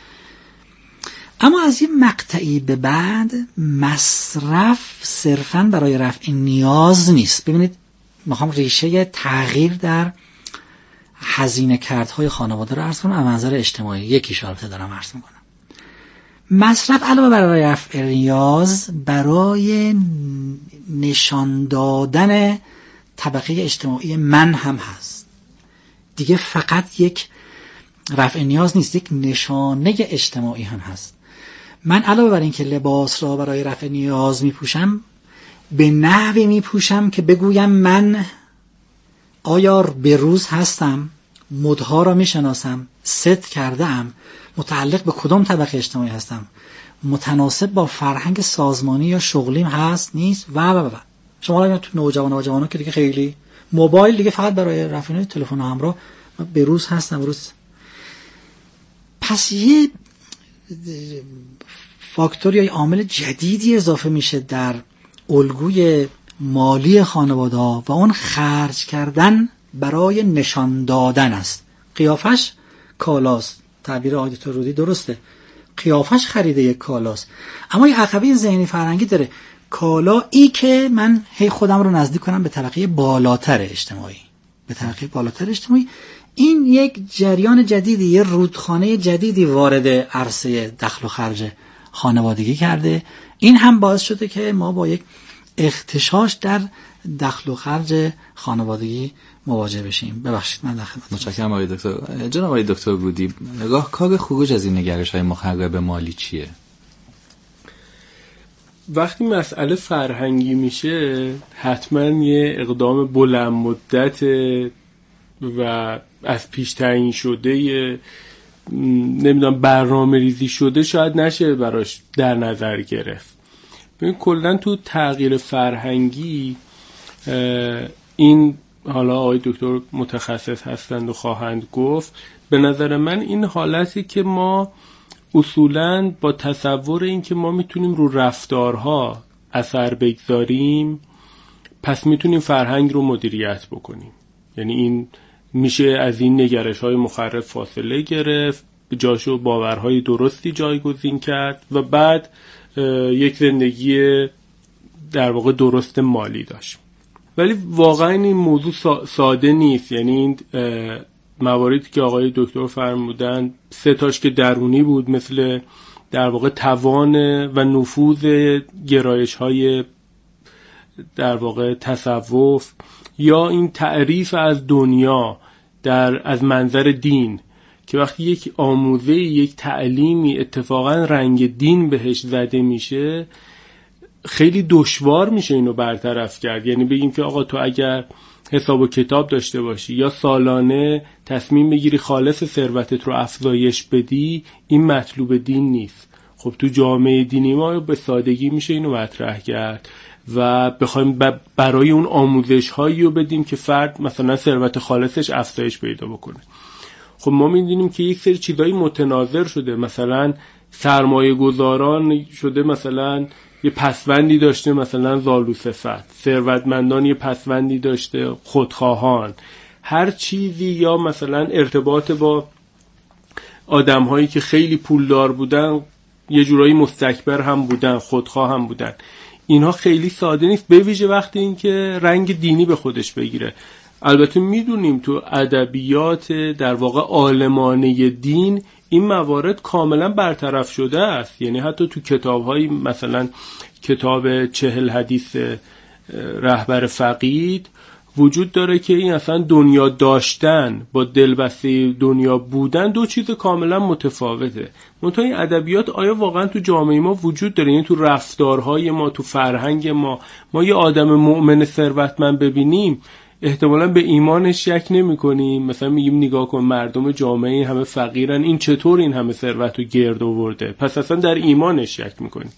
اما از این مقطعی به بعد مصرف صرفاً برای رفع نیاز نیست. ببینید میخوام ریشه تغییر در هزینه کردهای خانواده رو عرض کنم از منظر اجتماعی. یکی اشاره دارم عرض میکنم. مصرف علاوه برای رفع نیاز برای نشان دادن طبقه اجتماعی من هم هست. دیگه فقط یک رفع نیاز نیست، یک نشانه اجتماعی هم هست. من علاوه بر این که لباس را برای رفع نیاز میپوشم، به نحوی میپوشم که بگویم من آیا به روز هستم، مدها را میشناسم، ست کرده ام، متعلق به کدام طبقه اجتماعی هستم، متناسب با فرهنگ سازمانی یا شغلیم هست نیست و و و شما الان تو نوجوان و جوانان که دیگه خیلی موبایل دیگه فقط برای رفع تلفن همراه، به روز هستم روز. پس یه فاکتور یا عامل جدیدی اضافه میشه در الگوی مالی خانواده ها و اون خرج کردن برای نشان دادن است. قیافش کالاست، تعبیر آقای دکتر رودی درسته، قیافش خریده یک کالاست، اما یه عقبه ذهنی فرهنگی داره، کالا ای که من هی خودم رو نزدیک کنم به طبقه بالاتر اجتماعی. به تحقیق بالاتر اجتماعی. این یک جریان جدیدی، یه رودخانه جدیدی وارد عرصه دخل و خرج خانوادگی کرده. این هم باعث شده که ما با یک اختشاش در دخل و خرج خانوادگی مواجه بشیم. ببخشید من در خدمت. متشکرم آقای دکتر. جناب آقای دکتر گودی، نگاه کار خروج از این نگرش‌های مخرب مالی چیه؟ وقتی مسئله فرهنگی میشه حتما یه اقدام بلند مدت و از پیش تعیین شده، نمیدونم برنامه ریزی شده شاید نشه براش در نظر گرفت. ببین کلا تو تغییر فرهنگی این، حالا آقای دکتر متخصص هستند و خواهند گفت، به نظر من این حالتی که ما اصولاً با تصور این که ما میتونیم رو رفتارها اثر بگذاریم، پس میتونیم فرهنگ رو مدیریت بکنیم. یعنی این میشه از این نگرش‌های مخرب فاصله گرفت، جاشو باورهای درستی جایگزین کرد و بعد یک زندگی در واقع درست مالی داشت. ولی واقعا این موضوع ساده نیست. یعنی این مواردی که آقای دکتر فرمودن، سه تاش که درونی بود، مثل در واقع توان و نفوذ گرایش‌های در واقع تصوف، یا این تعریف از دنیا در از منظر دین، که وقتی یک آموزه، یک تعلیمی اتفاقا رنگ دین بهش زده میشه، خیلی دشوار میشه اینو برطرف کرد. یعنی بگیم که آقا تو اگر حساب و کتاب داشته باشی یا سالانه تصمیم بگیری خالص ثروتت رو افزایش بدی، این مطلوب دین نیست. خب تو جامعه دینی ما به سادگی میشه اینو مطرح کرد و بخوایم برای اون آموزش هایی رو بدیم که فرد مثلا ثروت خالصش افزایش پیدا بکنه. خب ما می‌بینیم که یک سری چیزایی متناظر شده. مثلا سرمایه گذاران شده مثلا یه پسوندی داشته، مثلا زالو صفت، ثروتمندان یه پسوندی داشته، خودخواهان، هر چیزی، یا مثلا ارتباط با آدم‌هایی که خیلی پولدار بودن یه جورایی مستکبر هم بودن، خودخواه هم بودن. اینها خیلی ساده نیست، به ویژه وقتی این که رنگ دینی به خودش بگیره. البته میدونیم تو ادبیات در واقع عالمانه دین این موارد کاملا برطرف شده است. یعنی حتی تو کتاب‌های مثلا کتاب چهل حدیث رهبر فقید وجود داره که این اصلا دنیا داشتن با دلبسته دنیا بودن دو چیز کاملا متفاوته. منتها این ادبیات آیا واقعا تو جامعه ما وجود داره؟ یعنی تو رفتارهای ما، تو فرهنگ ما، ما یه آدم مؤمن ثروتمند ببینیم احتمالاً به ایمانش شک نمی کنیم. مثلا میگیم نگاه کن مردم جامعه همه فقیرن، این چطور این همه ثروت رو گرد آورده؟ پس اصلا در ایمانش شک میکنیم.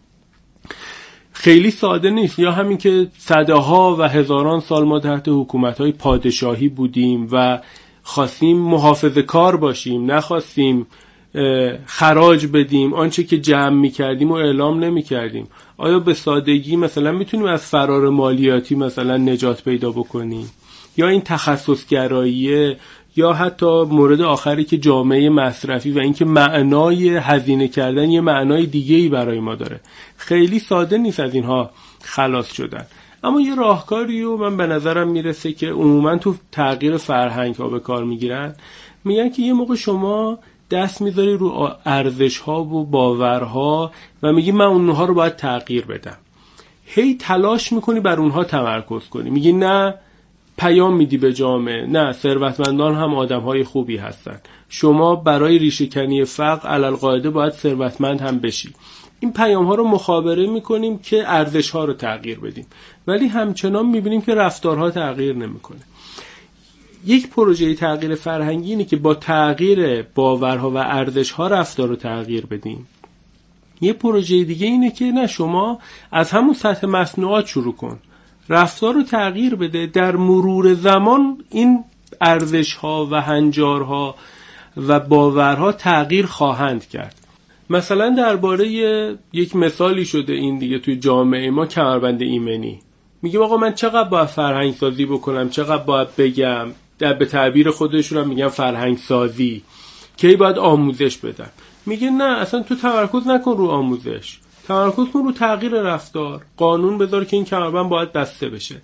خیلی ساده نیست. یا همین که صدها و هزاران سال ما تحت حکومت‌های پادشاهی بودیم و خواستیم محافظه کار باشیم، نخواستیم خراج بدیم، آنچه که جمع میکردیم و اعلام نمیکردیم. آیا به سادگی مثلا میتونیم از فرار مالیاتی مثلا نجات پیدا بکنیم؟ یا این تخصصگراییه، یا حتی مورد آخری که جامعه مصرفی و اینکه معنای هزینه کردن یه معنای دیگه‌ای برای ما داره. خیلی ساده نیست از اینها خلاص شدن. اما یه راهکاری رو من به نظرم میرسه که عموما تو تغییر فرهنگ ها به کار میگیرن. میگن که یه موقع شما دست میذاری رو ارزش ها و باورها و میگی من اونها رو باید تغییر بدم. هی تلاش میکنی بر اونها تمرکز کنی. میگی نه، پیام میدی به جامعه، نه ثروتمندان هم آدمهای خوبی هستن، شما برای ریشه‌کنی فقر علالقاعده باید ثروتمند هم بشی. این پیام ها رو مخابره میکنیم که ارزش ها رو تغییر بدیم، ولی همچنان میبینیم که رفتارها تغییر نمیکنه. یک پروژه تغییر فرهنگی اینه که با تغییر باورها و ارزش‌ها رفتار رو تغییر بدیم. یه پروژه دیگه اینه که نه، شما از همون سطح مصنوعات شروع کن، رفتار رو تغییر بده. در مرور زمان این ارزش‌ها و هنجارها و باورها تغییر خواهند کرد. مثلا درباره یک مثالی شده این دیگه توی جامعه ما، کمربند ایمنی. میگه آقا من چقدر باید فرهنگ سازی بکنم، چقدر باید بگم، در به تعبیر خودشون هم میگن فرهنگ سازی، کی باید آموزش بدم. میگه نه، اصلا تو تمرکز نکن رو آموزش، تمرکز کن رو تغییر رفتار. قانون بذار که این کمربند باید بسته بشه.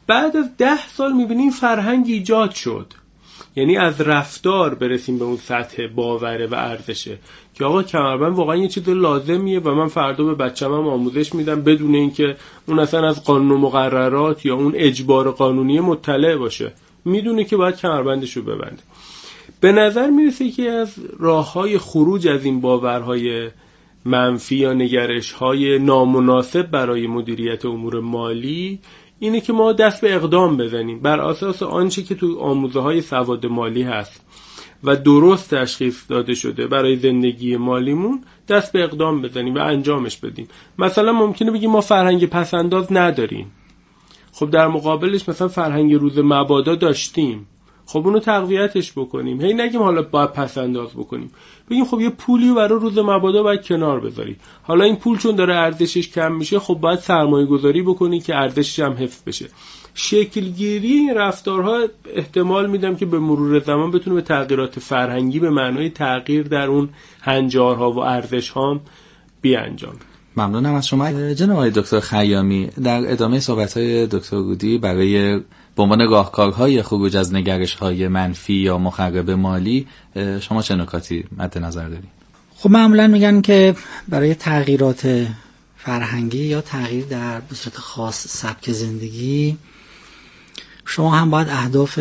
بعد از ده سال میبینیم فرهنگ ایجاد شد. یعنی از رفتار برسیم به اون سطح باوره و ارزشه که آقا کمربند واقعا یه چیز لازمیه و من فردا به بچه‌م هم آموزش میدم بدون اینکه اون اصلا از قانون و مقررات یا اون اجبار قانونی مطلع باشه، میدونه که باید کمربندش رو ببنده. به نظر میرسه که از راه‌های خروج از این باورهای منفی یا نگرش‌های نامناسب برای مدیریت امور مالی اینه که ما دست به اقدام بزنیم بر اساس آنچه که تو آموزه‌های سواد مالی هست و درست تشخیص داده شده برای زندگی مالیمون، دست به اقدام بزنیم و انجامش بدیم. مثلا ممکنه بگیم ما فرهنگ پسنداز نداریم، خب در مقابلش مثلا فرهنگ روز مبادا داشتیم، خب اونو تقویتش بکنیم. هی نگیم حالا باید پسنداز بکنیم، بگیم خب یه پولی برای روز مبادا باید کنار بذاری، حالا این پول چون داره ارزشش کم میشه خب باید سرمایه گذاری بکنی که ارزشش هم حفظ بشه. شکلگیری این رفتارها احتمال میدم که به مرور زمان بتونه به تغییرات فرهنگی به معنای تغییر در اون هنجارها و ارزش‌ها بیانجام. ممنونم از شما جناب آقای دکتر خیامی. در ادامه صحبت‌های دکتر گودی برای به عنوان راهکارهای خروج از نگرش‌های منفی یا مخرب مالی شما چه نکاتی مد نظر دارید؟ خب معمولا میگن که برای تغییرات فرهنگی یا تغییر در به صورت خاص سبک زندگی شما هم باید اهداف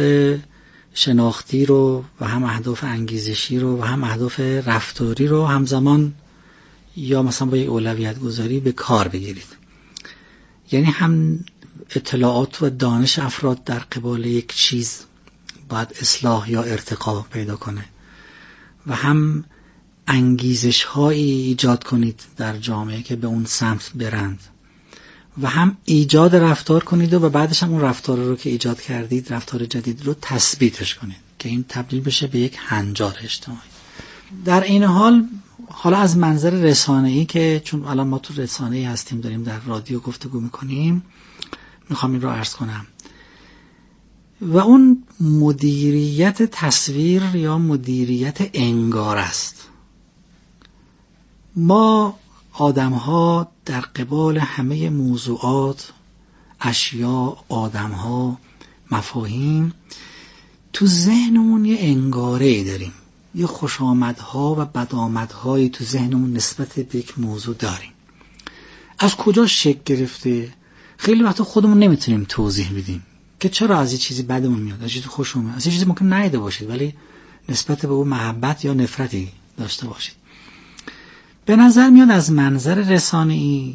شناختی رو و هم اهداف انگیزشی رو و هم اهداف رفتاری رو همزمان یا مثلا با یک اولویت گذاری به کار بگیرید. یعنی هم اطلاعات و دانش افراد در قبال یک چیز باید اصلاح یا ارتقا پیدا کنه و هم انگیزش هایی ایجاد کنید در جامعه که به اون سمت برند و هم ایجاد رفتار کنید و بعدش هم اون رفتار رو که ایجاد کردید، رفتار جدید رو تثبیتش کنید که این تبدیل بشه به یک هنجار اجتماعی. در این حال حالا از منظر رسانه‌ای که چون الان ما تو رسانه‌ای هستیم داریم در رادیو گفتگو میکنیم، میخوام این رو عرض کنم و اون مدیریت تصویر یا مدیریت انگار است. ما آدم‌ها در قبال همه موضوعات، اشیاء، آدم‌ها، مفاهیم تو ذهنمون یه انگاره‌ای داریم، یه خوشامدها و بدآمدهایی تو ذهنمون نسبت به یک موضوع داریم. از کجا شکل گرفته؟ خیلی وقتا خودمون نمیتونیم توضیح بدیم که چرا از یه چیزی بدمون میاد، از چیزی خوشمون میاد، از یه چیزی ممکن نیده باشید ولی نسبت به اون محبت یا نفرتی داشته باشید. به نظر میاد از منظر رسانه‌ای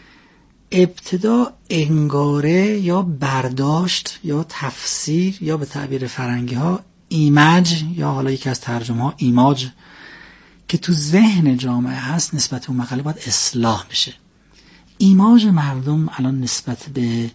ابتدا انگاره یا برداشت یا تفسیر یا به تعبیر فرنگی ها ایمج یا حالا یکی از ترجمه ها ایماج که تو ذهن جامعه هست نسبت به اون مقاله باید اصلاح بشه. ایماج مردم الان نسبت به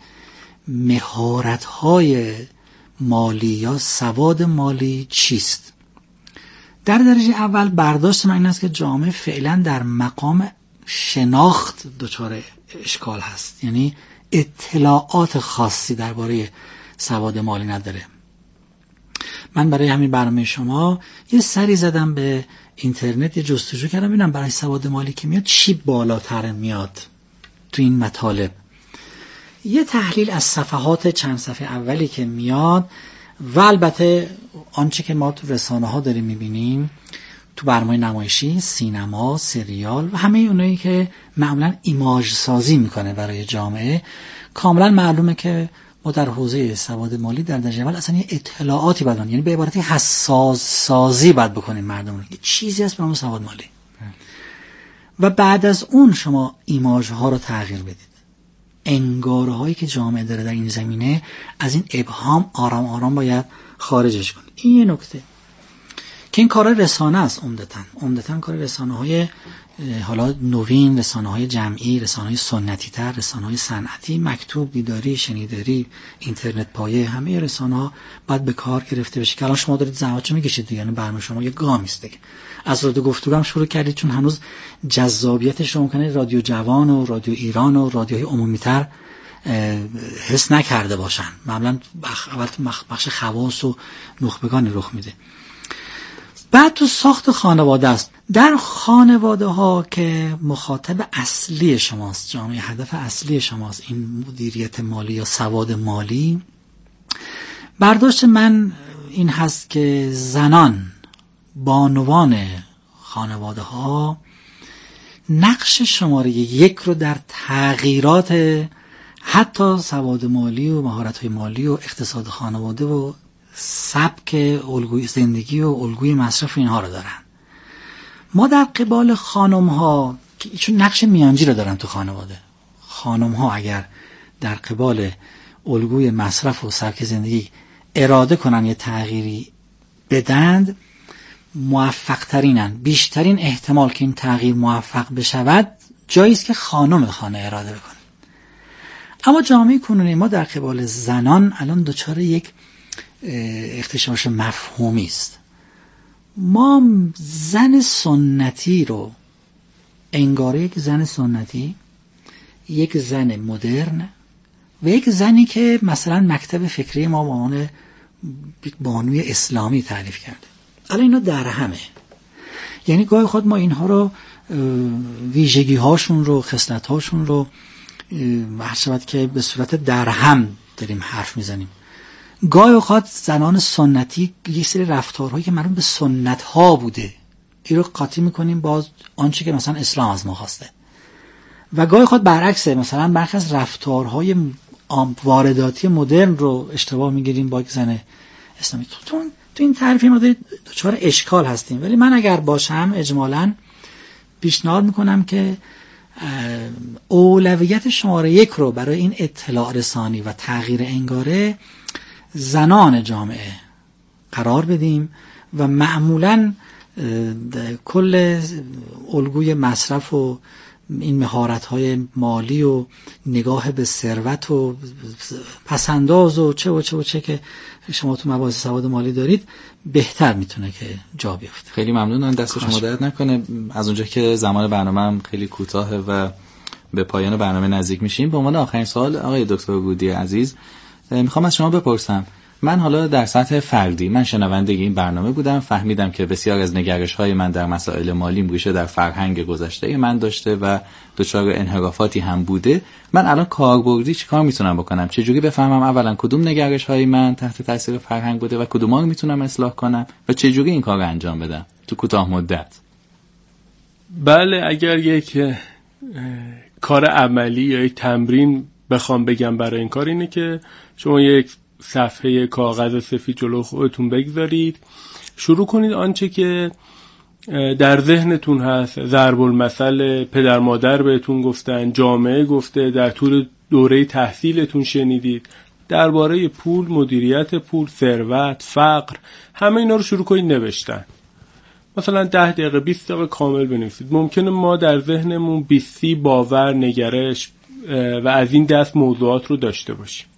مهارت‌های مالی یا سواد مالی چیست؟ در درجه اول برداشت من این است که جامعه فعلا در مقام شناخت دچار اشکال هست، یعنی اطلاعات خاصی درباره سواد مالی نداره. من برای همین برنامه شما یه سری زدم به اینترنت، یه جستجو کردم ببینم برای سواد مالی که میاد چی بالاتر میاد تو این مطالب. یه تحلیل از صفحات چند صفحه اولی که میاد و البته آنچه که ما تو رسانه ها داریم میبینیم تو برنامه نمایشی، سینما، سریال و همه اونایی که معمولا ایماژ سازی میکنه برای جامعه، کاملا معلومه که ما در حوزه سواد مالی در درجه اول اصلا یه اطلاعاتی باید، یعنی به عبارتی حساس سازی باید بکنیم مردم رو، یه چیزی هست به نام سواد مالی و بعد از اون شما ایماژ ها رو تغییر بدید. انگاره هایی که جامعه داره در این زمینه از این ابهام آرام آرام باید خارجش کنید. این یه نکته که این کار رسانه است، عمدتاً عمدتاً کار رسانه های حالا نوین، رسانه های جمعی، رسانه های سنتی تر، رسانه های صنعتی، مکتوب، دیداری، شنیداری، اینترنت پایه، همه رسانه ها باید به کار گرفته بشه که الان شما دارید زحمتشو میکشید دیگه، یعنی برنامه شما یه گامی است دیگه. از رادیو گفتگو هم شروع کردید چون هنوز جذابیتش رو ممکنه رادیو جوان و رادیو ایران و رادیوهای عمومی تر حس نکرده باشن. معمولا بخ... بخش خواص و نخبگانی رخ میده. بعد تو ساخت خانواده است. در خانواده ها که مخاطب اصلی شماست، جامعه هدف اصلی شماست، این مدیریت مالی یا سواد مالی، برداشت من این هست که زنان، بانوان خانواده ها، نقش شماره یک رو در تغییرات حتی سواد مالی و مهارت‌های مالی و اقتصاد خانواده و سبک الگوی زندگی و الگوی مصرف اینها رو دارن. ما در قبال خانم ها که چون نقش میانجی رو دارن تو خانواده، خانم ها اگر در قبال الگوی مصرف و سبک زندگی اراده کنن یه تغییری بدند، موفق ترینن. بیشترین احتمال که این تغییر موفق بشود جایی است که خانم خانه اراده بکنه. اما جامعه کنونی ما در قبال زنان الان دچار یک اختشاش مفهومی است. ما زن سنتی رو انگار یک زن سنتی، یک زن مدرن و یک زنی که مثلا مکتب فکری ما با عنوان بانوی اسلامی تعریف کرده، الان اینا در همه. یعنی گاهی خود ما اینها رو ویژگی هاشون رو، خصلت هاشون رو هر شود که به صورت در هم داریم حرف میزنیم. گاهی اوقات زنان سنتی یه سری رفتارهایی که مربوط به سنت ها بوده این رو قاطی میکنیم باز آنچه که مثلا اسلام از ما خواسته، و گاهی خود برعکسه، مثلا برخی از رفتارهای وارداتی مدرن رو اشتباه میگیریم با یک زن اسلامی. تو تو این تعریفی ما دچار اشکال هستیم. ولی من اگر باشم اجمالاً پیشنهاد میکنم که اولویت شماره یک رو برای این اطلاع رسانی و تغییر انگاره زنان جامعه قرار بدیم و معمولاً کل الگوی مصرف و این مهارت‌های مالی و نگاه به ثروت و پسنداز و چه و چه و چه که شما تو مباحث سواد مالی دارید بهتر میتونه که جا بیفته. خیلی ممنونم، دست شما درد نکنه. از اونجا که زمان برنامه هم خیلی کوتاهه و به پایان برنامه نزدیک میشیم، به عنوان آخرین سوال آقای دکتر گودی عزیز میخوام از شما بپرسم، من حالا در سطح فردی، من شنونده این برنامه بودم، فهمیدم که بسیار از نگرش‌های من در مسائل مالی ریشه در فرهنگ گذشته من داشته و دچار انحرافاتی هم بوده. من الان کاربردی چیکار میتونم بکنم؟ چجوری بفهمم اولا کدوم نگرش‌های من تحت تاثیر فرهنگ بوده و کدوما رو میتونم اصلاح کنم و چجوری این کار رو انجام بدم تو کوتاه مدت؟ بله، اگر یک کار عملی یا یک تمرین بخوام بگم برای این کار، اینه که شما یک صفحه کاغذ سفید جلو خودتون بگذارید، شروع کنید آنچه که در ذهنتون هست، ضرب المثل پدر مادر بهتون گفتن، جامعه گفته، در طول دوره تحصیلتون شنیدید درباره پول، مدیریت پول، ثروت، فقر، همه اینا رو شروع کنید نوشتن. مثلا ده دقیقه بیست دقیقه کامل بنویسید. ممکنه ما در ذهنمون بیستی باور، نگرش و از این دست موضوعات رو داشته باشیم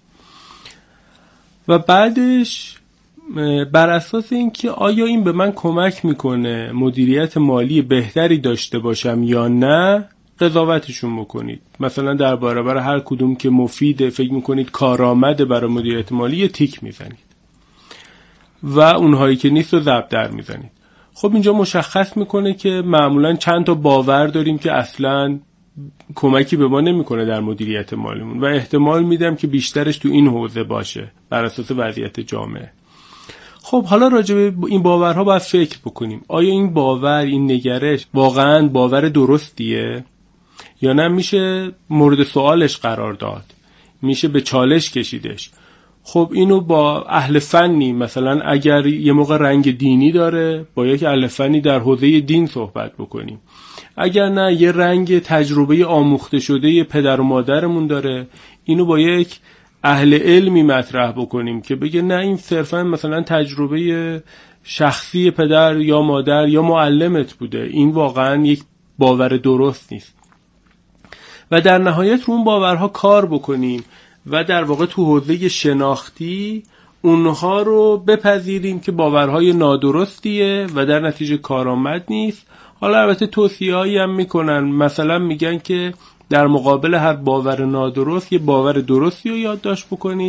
و بعدش بر اساس اینکه آیا این به من کمک میکنه مدیریت مالی بهتری داشته باشم یا نه قضاوتشون بکنید. مثلا در برابر هر کدوم که مفیده، فکر میکنید کارآمده برای مدیریت مالی، یه تیک میزنید و اونهایی که نیست رو ضرب در میزنید. خب اینجا مشخص میکنه که معمولا چند تا باور داریم که اصلاً کمکی به ما نمیکنه در مدیریت مالیمون و احتمال میدم که بیشترش تو این حوزه باشه بر اساس وضعیت جامعه. خب حالا راجع به این باورها باید فکر بکنیم. آیا این باور، این نگرش واقعا باور درستیه یا نه میشه مورد سوالش قرار داد، میشه به چالش کشیدش؟ خب اینو با اهل فنی، مثلا اگر یه موقع رنگ دینی داره با یک اهل فنی در حوزه دین صحبت بکنیم. اگر نه یه رنگ تجربه آموخته شده پدر و مادرمون داره، اینو با یک اهل علمی مطرح بکنیم که بگه نه این صرفا مثلا تجربه شخصی پدر یا مادر یا معلمت بوده، این واقعا یک باور درست نیست. و در نهایت رو اون باورها کار بکنیم و در واقع تو حوزه شناختی اونها رو بپذیریم که باورهای نادرستیه و در نتیجه کارآمد نیست. حالا البته توصیه‌هایی هم میکنن، مثلا میگن که در مقابل هر باور نادرست یه باور درستی رو یادداشت بکنید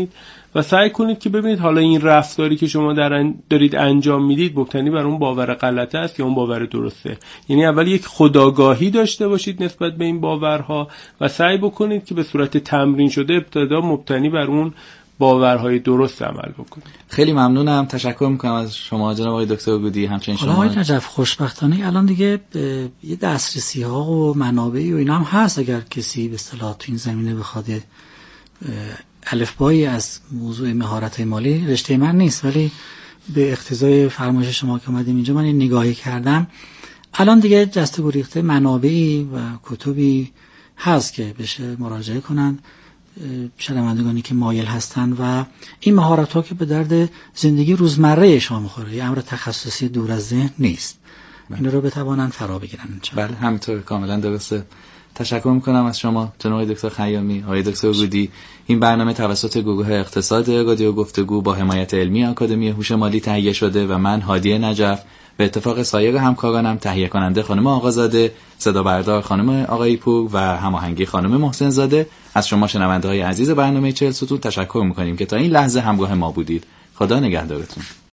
و سعی کنید که ببینید حالا این رفتاری که شما در دارید انجام میدید مبتنی بر اون باور غلطه است یا اون باور درسته. یعنی اول یک خودآگاهی داشته باشید نسبت به این باورها و سعی بکنید که به صورت تمرین شده ابتدا مبتنی بر اون باورهای درست عمل بکنید. خیلی ممنونم، تشکر میکنم از شما جناب آقای دکتر گودی. همچنین شما آقای نجف، خوشبختانه الان دیگه یه دسترسی ها و منابعی و اینا هم هست. اگر کسی به اصطلاح تو این زمینه بخواد الفبایی از موضوع مهارت مالی، رشته من نیست ولی به اقتضای فرمایش شما که اومدیم اینجا من این نگاهی کردم، الان دیگه جسته گریخته منابعی و کتبی هست که بشه مراجعه کنند شنوندگانی که مایل هستن و این مهارت ها که به درد زندگی روزمره شما میخوره، یه امر تخصصی دور از ذهن نیست، اینا رو بتوانن فرا بگیرن. بله همینطور، کاملا درسته. تشکر میکنم از شما جناب دکتر خیامی، آقای دکتر گودی. این برنامه توسط گروه اقتصاد رادیو گفتگو با حمایت علمی آکادمی هوش مالی تهیه شده و من هادی نجف به اتفاق سایر همکارانم، تهیه کننده خانم آقازاده، صدا بردار خانم آقای پور و هماهنگی خانم محسن زاده، از شما شنونده‌های عزیز برنامه چهل ستون تشکر میکنیم که تا این لحظه همراه ما بودید. خدا نگهدارتون.